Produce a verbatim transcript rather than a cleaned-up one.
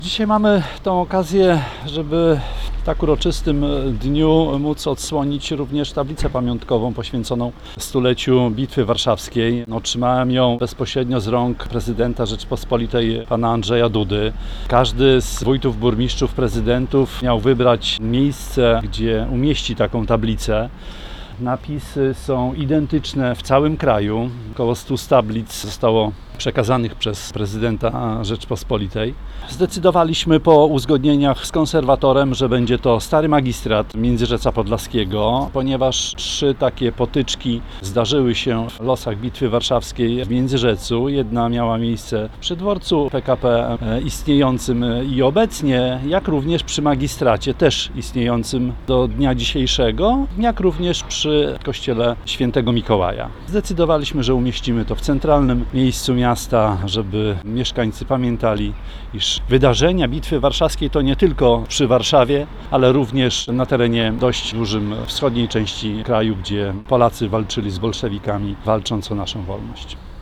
Dzisiaj mamy tą okazję, żeby w tak uroczystym dniu móc odsłonić również tablicę pamiątkową poświęconą stuleciu Bitwy Warszawskiej. Otrzymałem ją bezpośrednio z rąk prezydenta Rzeczypospolitej pana Andrzeja Dudy. Każdy z wójtów, burmistrzów, prezydentów miał wybrać miejsce, gdzie umieści taką tablicę. Napisy są identyczne w całym kraju. Około stu tablic zostało przekazanych przez prezydenta Rzeczypospolitej. Zdecydowaliśmy po uzgodnieniach z konserwatorem, że będzie to Stary Magistrat Międzyrzeca Podlaskiego, ponieważ trzy takie potyczki zdarzyły się w losach Bitwy Warszawskiej w Międzyrzecu. Jedna miała miejsce przy dworcu P K P istniejącym i obecnie, jak również przy magistracie też istniejącym do dnia dzisiejszego, jak również przy kościele Świętego Mikołaja. Zdecydowaliśmy, że umieścimy to w centralnym miejscu miasta, żeby mieszkańcy pamiętali, iż wydarzenia Bitwy Warszawskiej to nie tylko przy Warszawie, ale również na terenie dość dużym wschodniej części kraju, gdzie Polacy walczyli z bolszewikami, walcząc o naszą wolność.